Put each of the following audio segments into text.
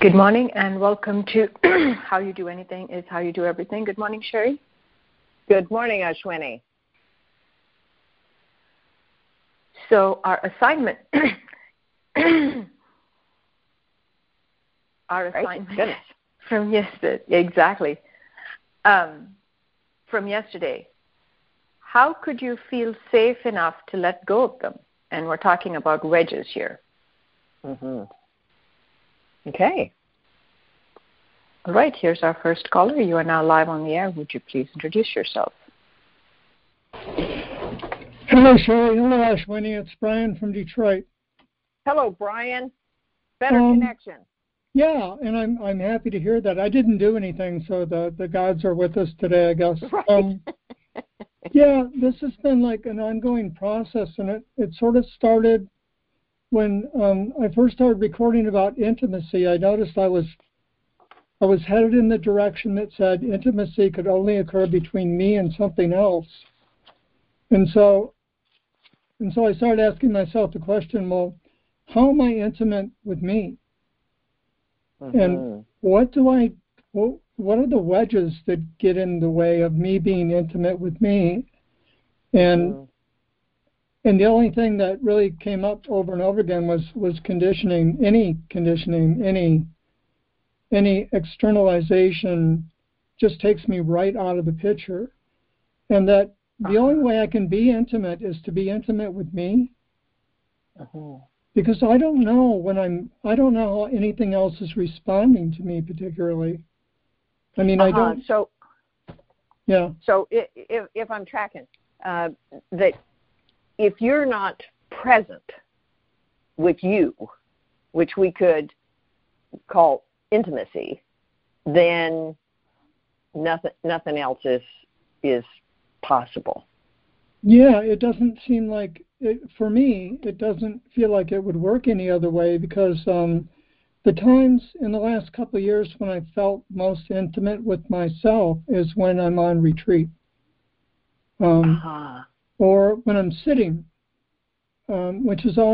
Good morning and welcome to How You Do Anything is How You Do Everything. Good morning, Sherry. Good morning, Ashwini. So our assignment, from yesterday, from yesterday. How could you feel safe enough to let go of them? And we're talking about wedges here. Mm-hmm. Okay. All right, here's our first caller. You are now live on the air. Would you please introduce yourself? Hello, Sherry. Hello, Ashwini. It's Brian from Detroit. Hello, Brian. Better connection. Yeah, and I'm happy to hear that. I didn't do anything, so the gods are with us today, I guess. Right. Yeah, this has been like an ongoing process, and it sort of started when I first started recording about intimacy. I noticed I was headed in the direction that said intimacy could only occur between me and something else. And so I started asking myself the question, well, how am I intimate with me? Mm-hmm. And what are the wedges that get in the way of me being intimate with me? And the only thing that really came up over and over again was conditioning. Any externalization just takes me right out of the picture. And that the only way I can be intimate is to be intimate with me. Because I don't know how anything else is responding to me particularly. I mean, I don't. So, yeah. So if I'm tracking, that if you're not present with you, which we could call intimacy, then nothing else is possible. Yeah, it doesn't seem like for me. It doesn't feel like it would work any other way because the times in the last couple of years when I felt most intimate with myself is when I'm on retreat, or when I'm sitting, which is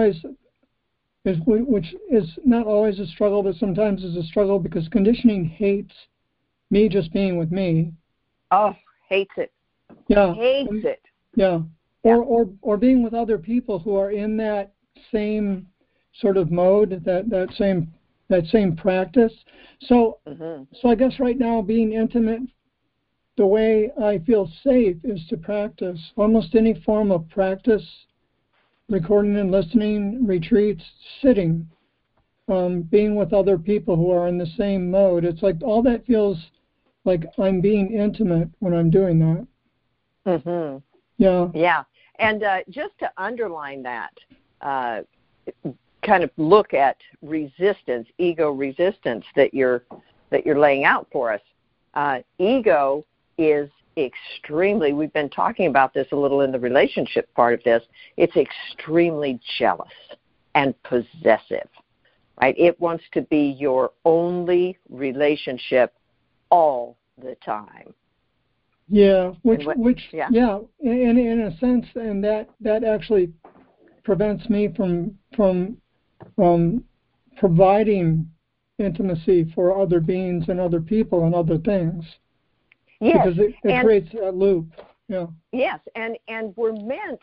not always a struggle, but sometimes is a struggle because conditioning hates me just being with me. Oh, hates it. Yeah, hates it. Yeah. Or being with other people who are in that same sort of mode, that same practice. So I guess right now being intimate, the way I feel safe is to practice almost any form of practice, recording and listening, retreats, sitting, being with other people who are in the same mode. It's like all that feels like I'm being intimate when I'm doing that. Mm-hmm. Yeah. Yeah. And just to underline that, kind of look at resistance, ego resistance that you're laying out for us. Ego is extremely, we've been talking about this a little in the relationship part of this, it's extremely jealous and possessive, right? It wants to be your only relationship all the time. Yeah, yeah, in a sense, and that actually prevents me from providing intimacy for other beings and other people and other things. Yes, because it creates a loop. Yeah. Yes, and we're meant,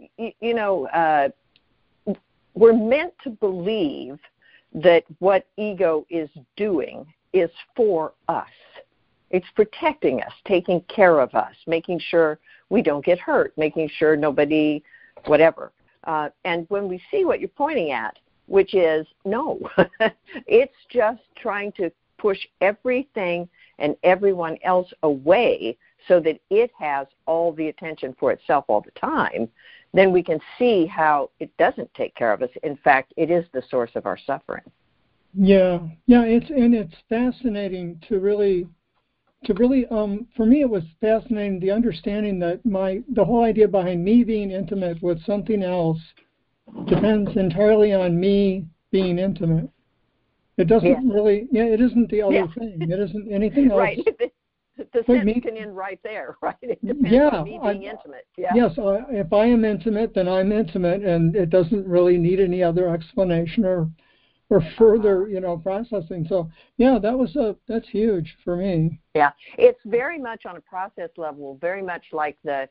we're meant to believe that what ego is doing is for us. It's protecting us, taking care of us, making sure we don't get hurt, making sure nobody, whatever. And when we see what you're pointing at, which is, no, it's just trying to push everything and everyone else away so that it has all the attention for itself all the time, then we can see how it doesn't take care of us. In fact, it is the source of our suffering. Yeah, it's fascinating to really, for me, it was fascinating the understanding that the whole idea behind me being intimate with something else depends entirely on me being intimate. It doesn't really, it isn't the other thing. It isn't anything else. Right. The sentence can end right there, right? It depends on me being intimate. Yeah. Yes, if I am intimate, then I'm intimate, and it doesn't really need any other explanation or further, processing. So yeah, that's huge for me. Yeah, it's very much on a process level, very much like the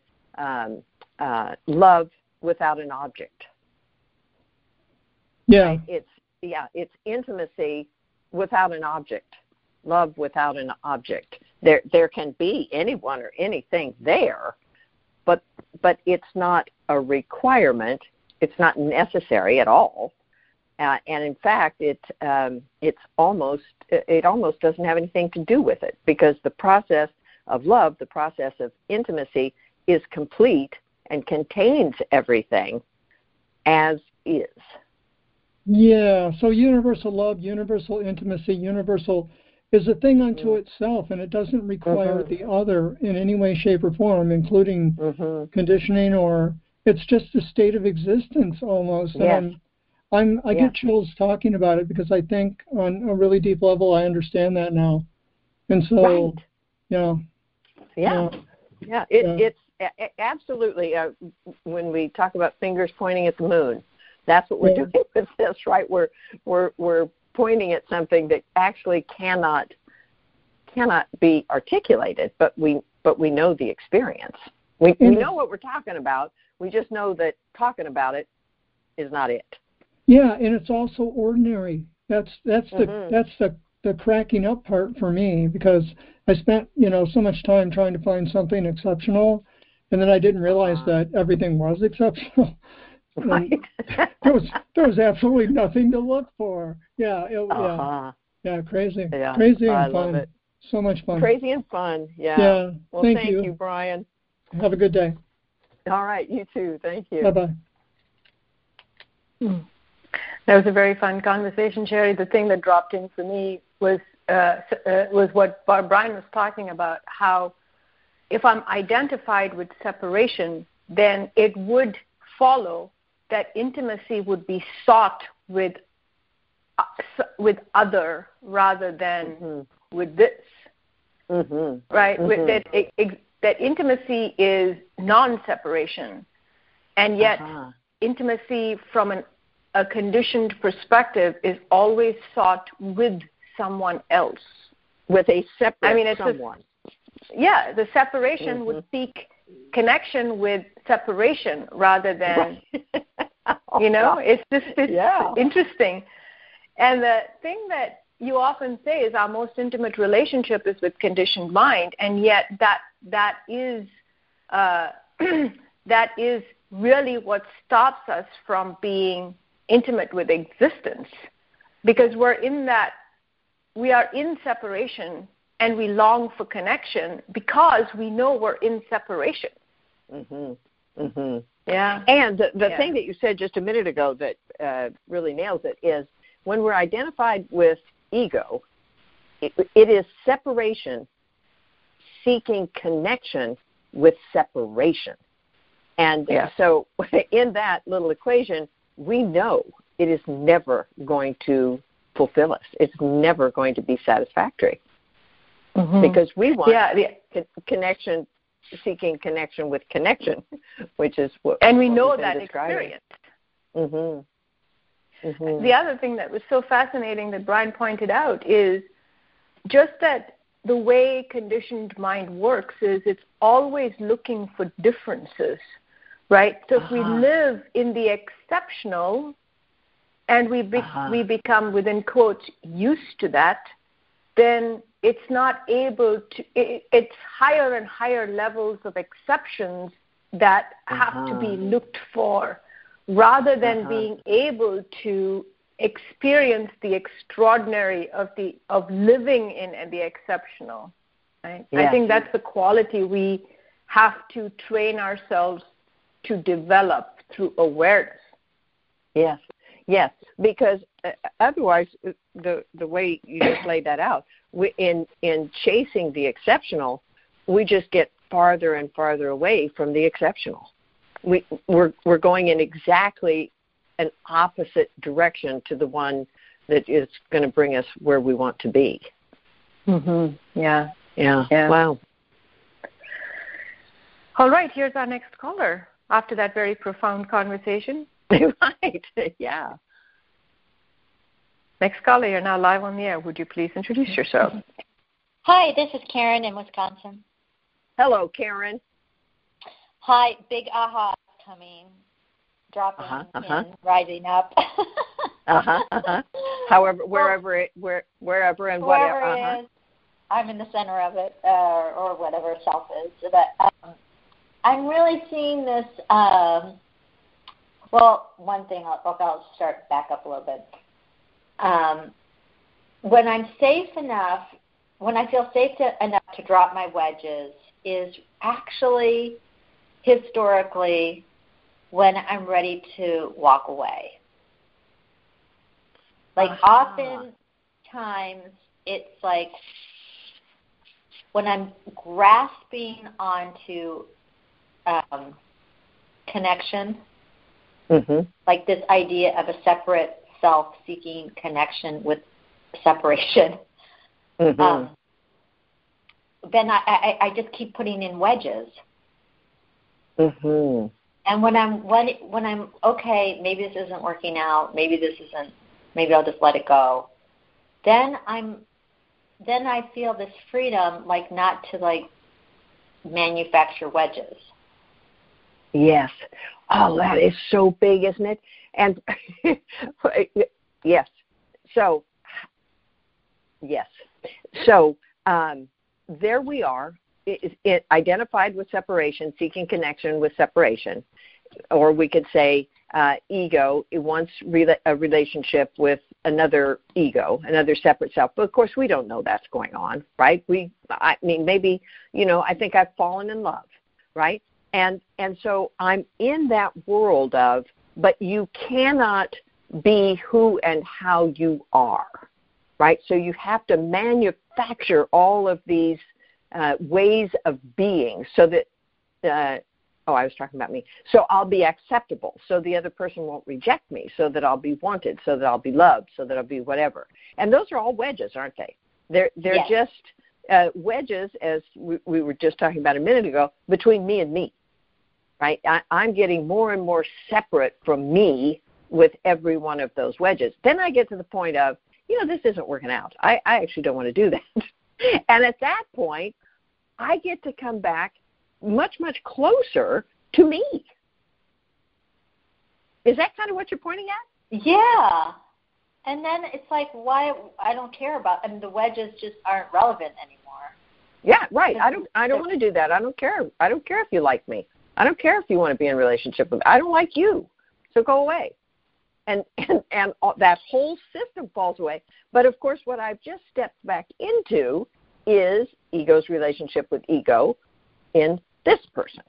love without an object. Yeah, right? It's intimacy without an object, love without an object. There can be anyone or anything there, but it's not a requirement. It's not necessary at all. And in fact, it almost doesn't have anything to do with it, because the process of love, the process of intimacy, is complete and contains everything as is. Yeah. So universal love, universal intimacy, universal is a thing unto itself, and it doesn't require the other in any way, shape, or form, including conditioning, or it's just a state of existence almost. Yes. And I get chills talking about it, because I think on a really deep level I understand that now. And so, it's absolutely. When we talk about fingers pointing at the moon, that's what we're doing with this, right? We're pointing at something that actually cannot be articulated, but we know the experience. We know what we're talking about. We just know that talking about it is not it. Yeah, and it's also ordinary. That's the cracking up part for me, because I spent so much time trying to find something exceptional, and then I didn't realize that everything was exceptional. Right. there was absolutely nothing to look for. Yeah, crazy, crazy and I fun. love it. So much fun. Crazy and fun. Yeah. Yeah. Well, thank you, Brian. Have a good day. All right, you too. Thank you. Bye-bye. That was a very fun conversation, Sherry. The thing that dropped in for me was what Brian was talking about, how if I'm identified with separation, then it would follow that intimacy would be sought with other rather than with this. Right? That intimacy is non-separation, and yet intimacy from a conditioned perspective is always sought with someone else. With a separate someone. The separation would seek connection with separation rather than, it's just interesting. And the thing that you often say is our most intimate relationship is with conditioned mind, and yet that is really what stops us from being intimate with existence, because we are in separation and we long for connection because we know we're in separation. Yeah. And the thing that you said just a minute ago that really nails it is, when we're identified with ego, it is separation seeking connection with separation. And so in that little equation, we know it is never going to fulfill us. It's never going to be satisfactory. Because we want connection, seeking connection with connection, which is what. And we know that experience. The other thing that was so fascinating that Brian pointed out is just that the way conditioned mind works is it's always looking for differences, right? So if we live in the exceptional and we become, within quotes, used to that, then it's not able to, it's higher and higher levels of exceptions that have to be looked for, rather than being able to experience the extraordinary of living in the exceptional. Right? I think that's the quality we have to train ourselves to develop through awareness. Yes, because otherwise, the way you just laid that out, in chasing the exceptional, we just get farther and farther away from the exceptional. We're going in exactly an opposite direction to the one that is going to bring us where we want to be. Yeah. Wow. All right, here's our next caller after that very profound conversation. Right, yeah. Next caller, you're now live on the air. Would you please introduce yourself? Hi, this is Karen in Wisconsin. Hello, Karen. Hi, big aha coming, dropping in, rising up. However, wherever and whatever. It is, I'm in the center of it, or whatever self is. But I'm really seeing this. Well, one thing, I'll start back up a little bit. When I'm safe enough, when I feel safe enough to drop my wedges, is actually historically when I'm ready to walk away. Like oftentimes it's like when I'm grasping onto connection, like this idea of a separate self seeking connection with separation, then I just keep putting in wedges. And when I'm okay, maybe this isn't working out, maybe I'll just let it go. Then I feel this freedom, like not to like manufacture wedges. Yes. Oh, that is so big, isn't it? And yes. So, yes. So, there we are, it identified with separation, seeking connection with separation. Or we could say ego, it wants a relationship with another ego, another separate self. But, of course, we don't know that's going on, right? I mean, maybe, I think I've fallen in love, right? And so I'm in that world of, but you cannot be who and how you are, right? So you have to manufacture all of these ways of being so that, I was talking about me. So I'll be acceptable, so the other person won't reject me, so that I'll be wanted, so that I'll be loved, so that I'll be whatever. And those are all wedges, aren't they? They're yes. Just wedges, as we were just talking about a minute ago, between me and me, right? I'm getting more and more separate from me with every one of those wedges. Then I get to the point of, this isn't working out. I actually don't want to do that. And at that point, I get to come back much, much closer to me. Is that kind of what you're pointing at? Yeah. And then it's like, why I don't care about, the wedges just aren't relevant anymore. Yeah, right. I don't want to do that. I don't care. I don't care if you like me. I don't care if you want to be in a relationship with me. I don't like you. So go away. And that whole system falls away. But, of course, what I've just stepped back into is ego's relationship with ego in this person.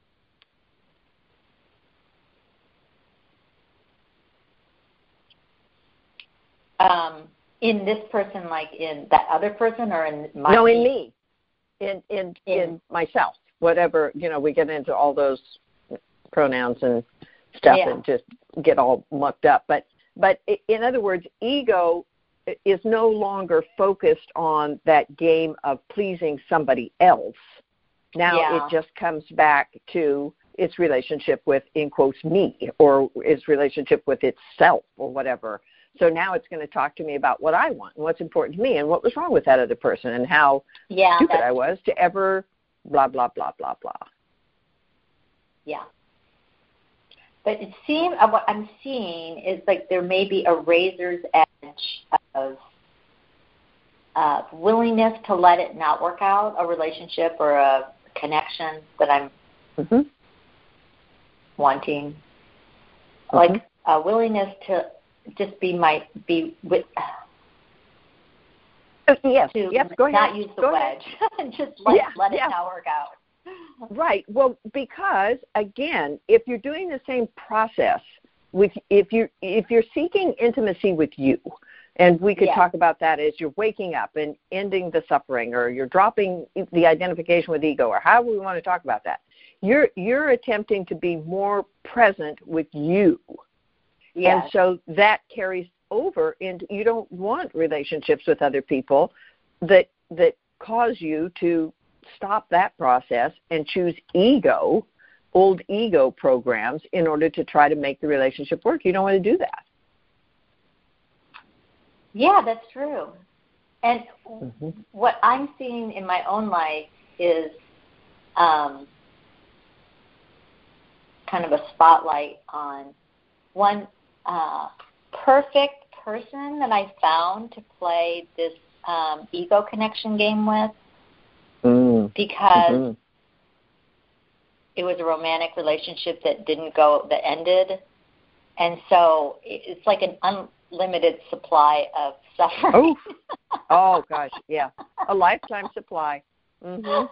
In this person, like in that other person, or in my? No, in me. In myself. Whatever, we get into all those pronouns and stuff and just get all mucked up. But in other words, ego is no longer focused on that game of pleasing somebody else. Now it just comes back to its relationship with, in quotes, me, or its relationship with itself or whatever. So now it's going to talk to me about what I want and what's important to me and what was wrong with that other person and how stupid I was to ever blah, blah, blah, blah, blah. Yeah. But it seems, what I'm seeing is like there may be a razor's edge of willingness to let it not work out, a relationship or a connection that I'm wanting. Like a willingness to just be with. Yes. To Go ahead. not use the wedge and just let it not work out. Right. Well, because again, if you're doing the same process if you're seeking intimacy with you, and we could talk about that as you're waking up and ending the suffering, or you're dropping the identification with ego, or however we want to talk about that. You're attempting to be more present with you. Yes. And so that carries over into, you don't want relationships with other people that cause you to stop that process and choose old ego programs in order to try to make the relationship work. You don't want to do that. Yeah, that's true. And what I'm seeing in my own life is kind of a spotlight on one perfect person that I found to play this ego connection game with, because it was a romantic relationship that ended. And so it's like an unlimited supply of suffering. Oh gosh, yeah. A lifetime supply. Because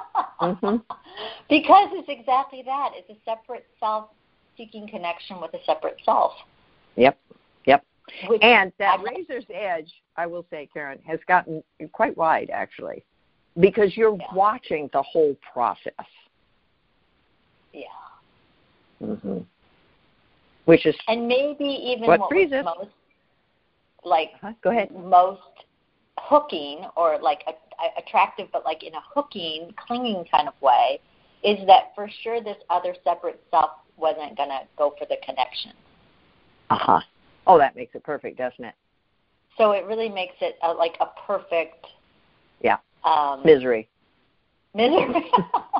it's exactly that. It's a separate self-seeking connection with a separate self. Yep. And that razor's edge, I will say, Karen, has gotten quite wide, actually, because you're watching the whole process. Yeah. Which is, and maybe even what was most, like, go ahead. most hooking, or like attractive, but like in a hooking, clinging kind of way, is that for sure this other separate self wasn't going to go for the connection. Oh, that makes it perfect, doesn't it? So it really makes it like a perfect... misery. Misery.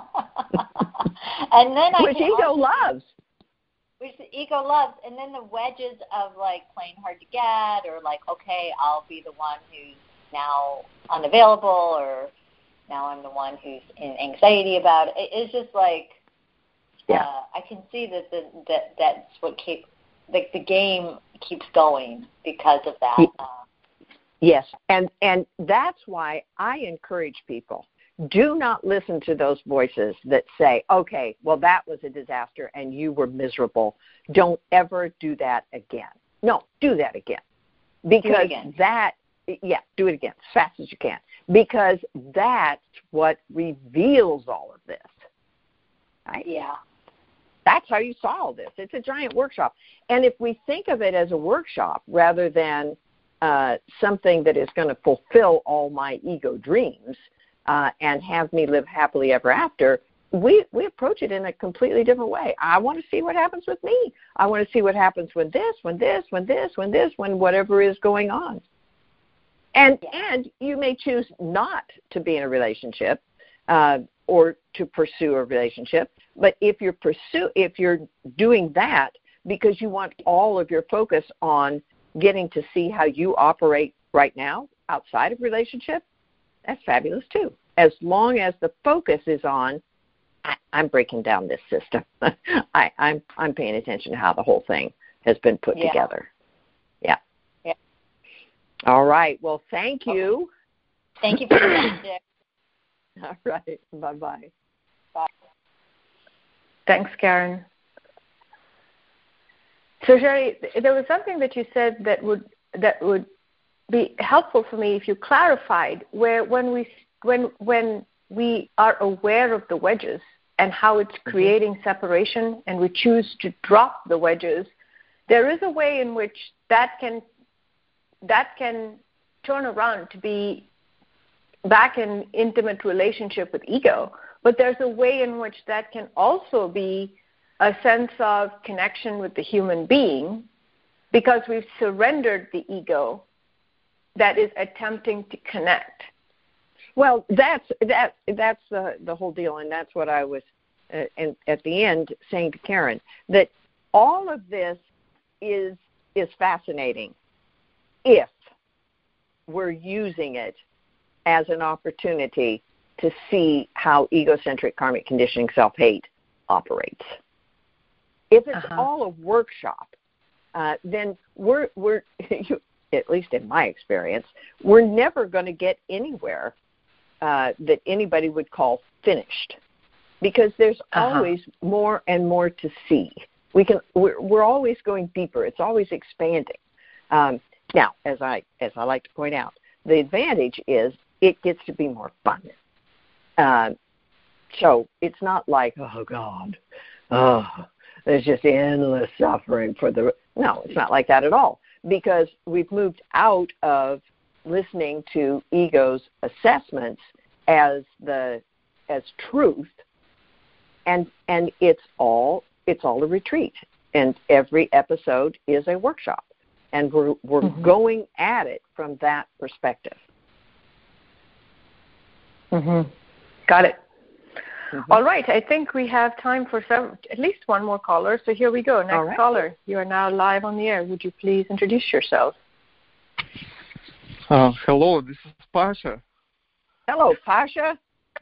And then Which ego loves. Which the ego loves. And then the wedges of like playing hard to get, or like, okay, I'll be the one who's now unavailable, or now I'm the one who's in anxiety about it. It's just like, I can see that's what the game keeps going because of that. Yes, and that's why I encourage people, do not listen to those voices that say, okay, well, that was a disaster and you were miserable. Don't ever do that again. No, do that again. Because do it again as fast as you can. Because that's what reveals all of this. Right? Yeah. That's how you solve this. It's a giant workshop. And if we think of it as a workshop rather than something that is going to fulfill all my ego dreams and have me live happily ever after, we approach it in a completely different way. I want to see what happens with me. I want to see what happens when whatever is going on. And you may choose not to be in a relationship or to pursue a relationship. But if you're doing that because you want all of your focus on getting to see how you operate right now outside of relationship, that's fabulous too. As long as the focus is on, I'm breaking down this system. I'm paying attention to how the whole thing has been put together. Yeah. All right. Well, thank you. Thank you for the magic. All right. Bye-bye. Bye. Thanks, Karen. So, Sherry, there was something that you said that would be helpful for me if you clarified where when we are aware of the wedges and how it's creating separation, and we choose to drop the wedges, there is a way in which that can turn around to be back in intimate relationship with ego. But there's a way in which that can also be a sense of connection with the human being, because we've surrendered the ego that is attempting to connect. Well, that's the whole deal, and that's what I was at the end saying to Karen, that all of this is fascinating if we're using it as an opportunity to see how egocentric karmic conditioning self-hate operates. If it's all a workshop, then we're at least in my experience, we're never going to get anywhere that anybody would call finished, because there's always more and more to see. We're always going deeper. It's always expanding. Now, as I like to point out, the advantage is it gets to be more fun. So it's not like, oh God, there's just endless suffering no, it's not like that at all, because we've moved out of listening to ego's assessments as truth, and it's all a retreat, and every episode is a workshop. and we're going at it from that perspective. Got it. All right. I think we have time for at least one more caller. So here we go. Next caller. You are now live on the air. Would you please introduce yourself? Hello. This is Pasha. Hello, Pasha.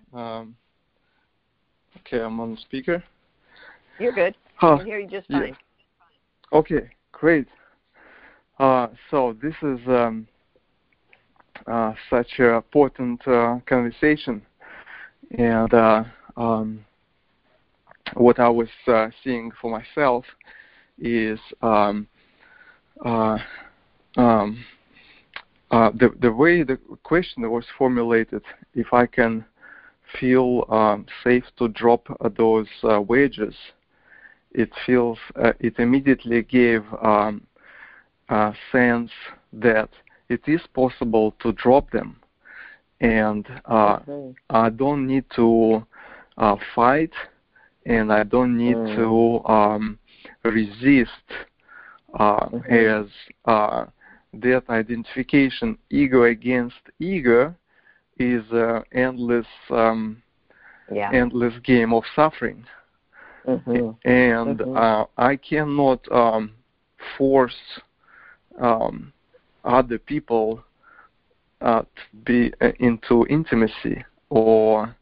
Okay, I'm on speaker. You're good. I can hear you just fine. Okay, great. So this is such an important conversation, and what I was seeing for myself is the way the question was formulated. If I can feel safe to drop those wedges, it immediately gave a sense that it is possible to drop them, and I don't need to fight, and I don't need to resist as that identification, ego against ego, is an endless game of suffering. And I cannot force other people to be into intimacy, or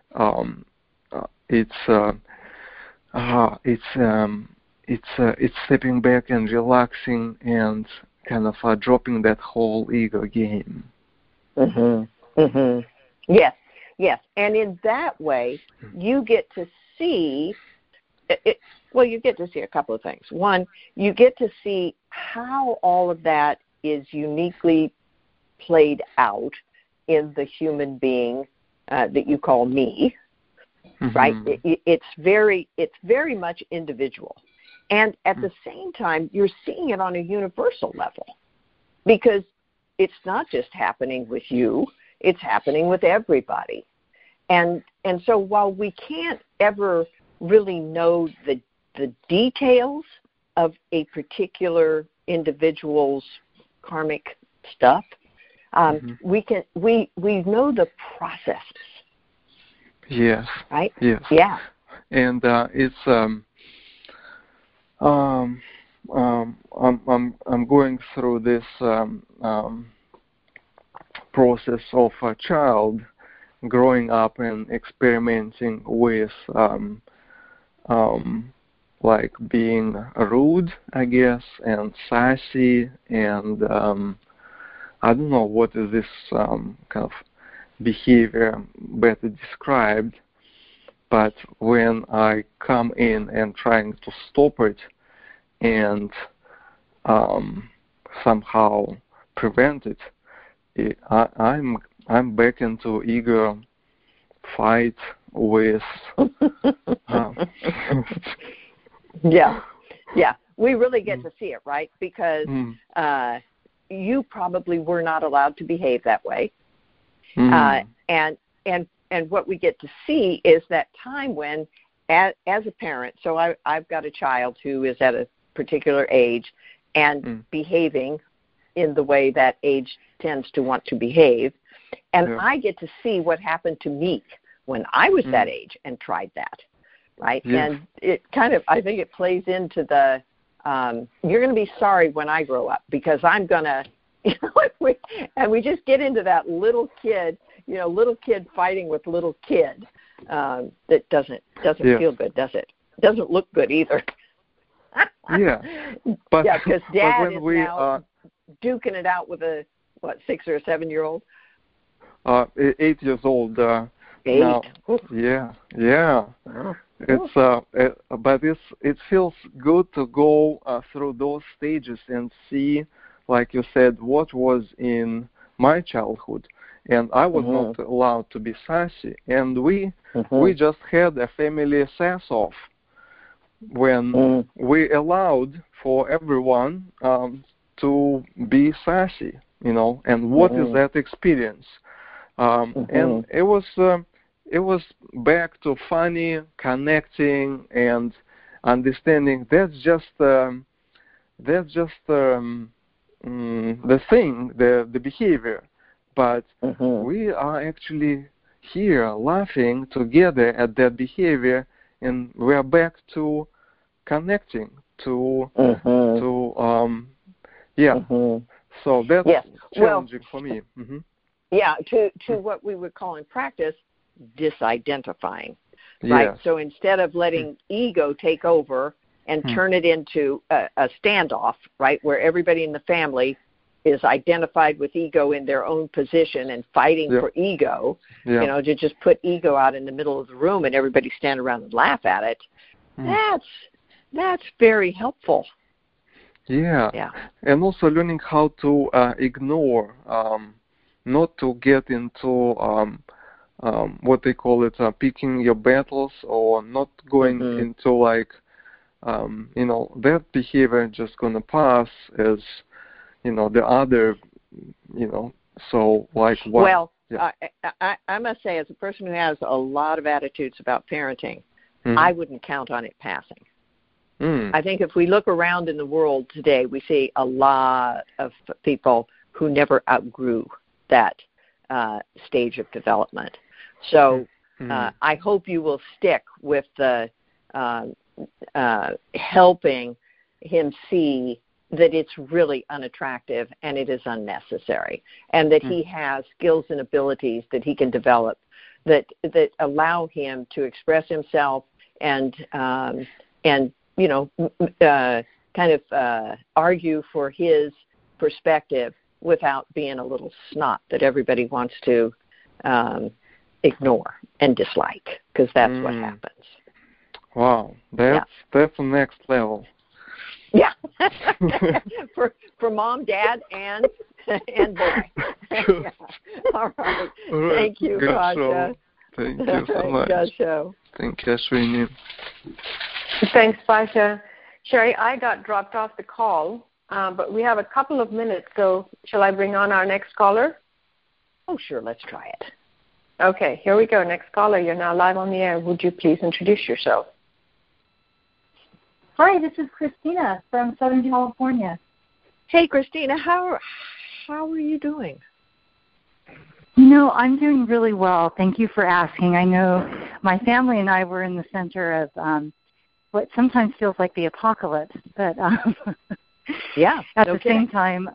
it's stepping back and relaxing and kind of dropping that whole ego game. Yes, and in that way, you get to see. You get to see a couple of things. One, you get to see how all of that is uniquely played out in the human being that you call me, right? It's very much individual. And at the same time, you're seeing it on a universal level, because it's not just happening with you, it's happening with everybody. And so while we can't ever really know the details of a particular individual's karmic stuff, we know the processes. Yes. Right? Yes. Yeah. And it's I'm going through this process of a child growing up and experimenting with like being rude, I guess, and sassy, and I don't know what is this kind of behavior better described, but when I come in and trying to stop it and somehow prevent it, I'm back into ego fight with Yeah. We really get to see it, right? Because you probably were not allowed to behave that way. And what we get to see is that time when, as a parent, so I've got a child who is at a particular age and behaving in the way that age tends to want to behave, and I get to see what happened to me when I was that age and tried that, right? Yes. And it kind of, I think it plays into the, you're going to be sorry when I grow up, because I'm going to, and we just get into that little kid fighting with little kid. That doesn't feel good, does it? Doesn't look good either. Yeah. But because Dad is we, now duking it out with a 6 or 7 year old. 8 years old. 8. Now. Yeah. Oh. It's but it feels good to go through those stages and see, like you said, what was in my childhood. And I was not allowed to be sassy. And we just had a family sass-off when we allowed for everyone to be sassy, and what is that experience? And it was back to funny, connecting, and understanding. That's just the thing, the behavior, but we are actually here laughing together at that behavior, and we are back to connecting to So that's challenging for me. Yeah, to what we would call in practice disidentifying, right? So instead of letting ego take over and turn it into a standoff, right, where everybody in the family is identified with ego in their own position and fighting for ego, you know, to just put ego out in the middle of the room and everybody stand around and laugh at it, that's very helpful. Yeah. And also learning how to ignore, not to get into what they call it, picking your battles, or not going into like, you know, that behavior just gonna pass as, you know, the other, you know, so like what? Well, I must say, as a person who has a lot of attitudes about parenting, I wouldn't count on it passing. I think if we look around in the world today, we see a lot of people who never outgrew that stage of development. So I hope you will stick with the helping him see that it's really unattractive and it is unnecessary, and that he has skills and abilities that he can develop that allow him to express himself and you know, kind of argue for his perspective without being a little snot that everybody wants to ignore and dislike, because that's what happens. Wow, that's the next level. Yeah, for mom, dad, and boy. Yeah. All right. Thank you, Pasha. Thank you so much. Good show. Thank you, Ashwini. Thanks, Pasha. Sherry, I got dropped off the call, but we have a couple of minutes, so shall I bring on our next caller? Oh, sure. Let's try it. Okay, here we go. Next caller, you're now live on the air. Would you please introduce yourself? Hi, this is Christina from Southern California. Hey, Christina, how are you doing? You know, I'm doing really well. Thank you for asking. I know my family and I were in the center of what sometimes feels like the apocalypse, but at the same time,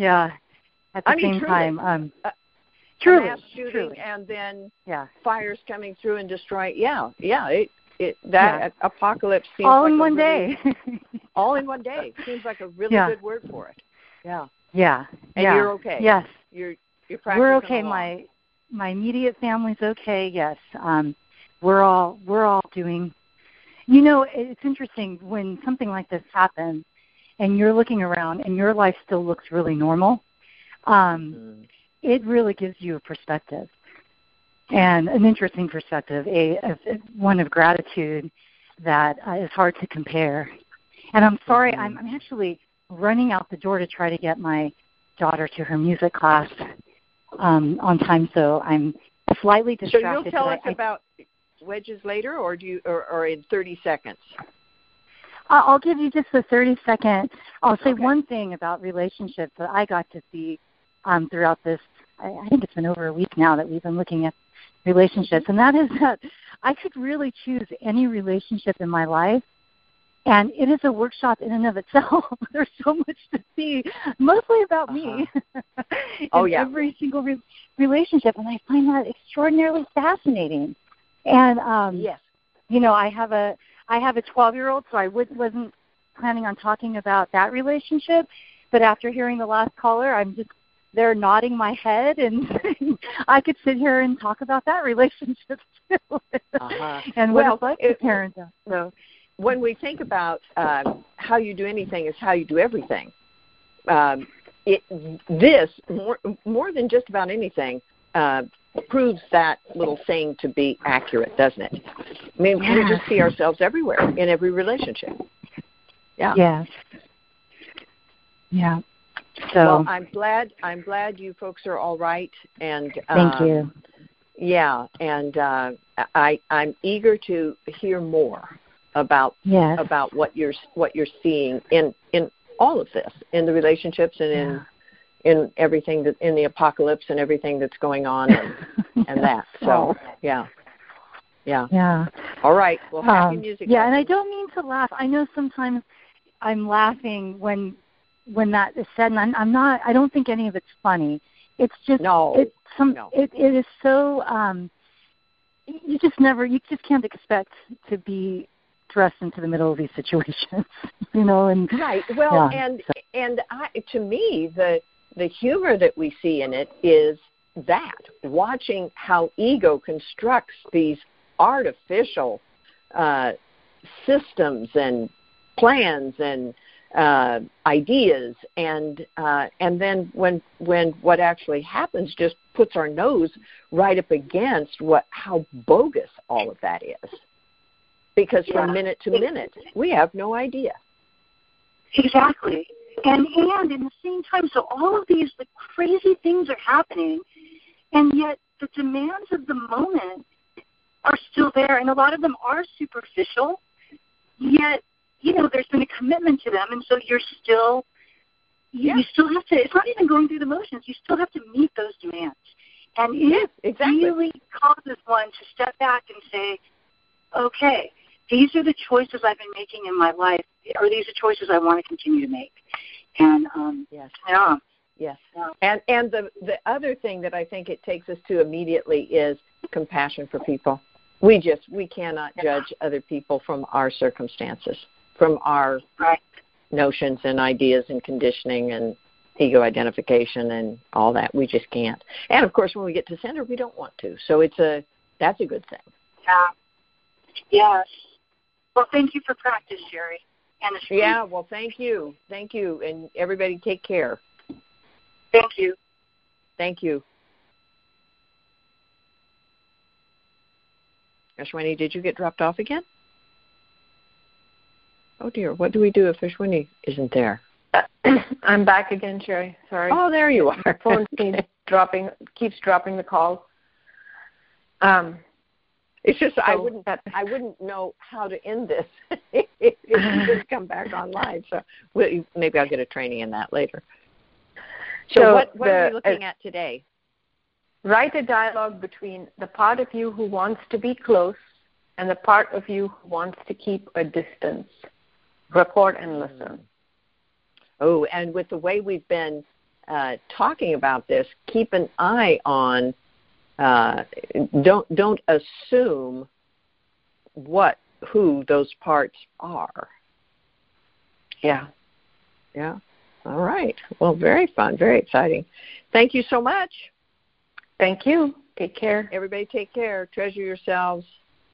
truly, mass shooting, truly. And then fires coming through and destroying. That apocalypse seems all like in one day. All in one day. Seems like a really good word for it. Yeah. And you're okay. Yes. You're practicing. We're okay. Along. My immediate family's okay. Yes. We're all doing. You know, it's interesting when something like this happens, and you're looking around, and your life still looks really normal. It really gives you a perspective, and an interesting perspective, one of gratitude that is hard to compare. And I'm sorry, I'm actually running out the door to try to get my daughter to her music class on time, so I'm slightly distracted. So you'll tell us about wedges later, or or in 30 seconds? I'll give you just a 30-second. I'll say one thing about relationships that I got to see throughout this. I think it's been over a week now that we've been looking at relationships, and that is that I could really choose any relationship in my life, and it is a workshop in and of itself. There's so much to see, mostly about me, in every single relationship, and I find that extraordinarily fascinating. And you know, I have a 12-year-old, so I wasn't planning on talking about that relationship, but after hearing the last caller, I'm just there nodding my head, and I could sit here and talk about that relationship too, and what it's like to parent them. So when we think about how you do anything is how you do everything, this, more than just about anything, proves that little saying to be accurate, doesn't it? I mean, we just see ourselves everywhere, in every relationship. Yeah. Yes. Yeah. So, well, I'm glad you folks are all right, and thank you. Yeah, and I'm eager to hear more about what you're seeing in all of this in the relationships and in everything that in the apocalypse and everything that's going on and that. So yeah. All right. Well, happy music. Yeah, and I don't mean to laugh. I know sometimes I'm laughing when that is said, and I'm not. I don't think any of it's funny. It's just it is so. You just can't expect to be thrust into the middle of these situations, And right. Well, and to me, the humor that we see in it is that watching how ego constructs these artificial systems and plans and ideas, and then when what actually happens just puts our nose right up against how bogus all of that is. Because from minute to minute, we have no idea. Exactly. And in the same time, so all of these crazy things are happening, and yet the demands of the moment are still there, and a lot of them are superficial, yet, there's been a commitment to them, and so you're still, you still have to, it's not even going through the motions, you still have to meet those demands. And it really causes one to step back and say, okay, these are the choices I've been making in my life, or these are choices I want to continue to make. And Yes. And the other thing that I think it takes us to immediately is compassion for people. We cannot judge other people from our circumstances, from our notions and ideas and conditioning and ego identification and all that. We just can't. And of course, when we get to center, we don't want to. So that's a good thing. Yeah. Yes. Well, thank you for practice, Sherry. Yeah, well, thank you. Thank you. And everybody take care. Thank you. Thank you. Ashwini, did you get dropped off again? Oh, dear. What do we do if Ashwini isn't there? I'm back again, Sherry. Sorry. Oh, there you are. My phone keeps dropping the calls. It's just I wouldn't know how to end this if you just come back online. So maybe I'll get a training in that later. So what are we looking at today? Write a dialogue between the part of you who wants to be close and the part of you who wants to keep a distance. Record and listen. Oh, and with the way we've been talking about this, keep an eye on. Don't assume who those parts are. Yeah. All right. Well, very fun, very exciting. Thank you so much. Thank you. Take care. Everybody take care. Treasure yourselves.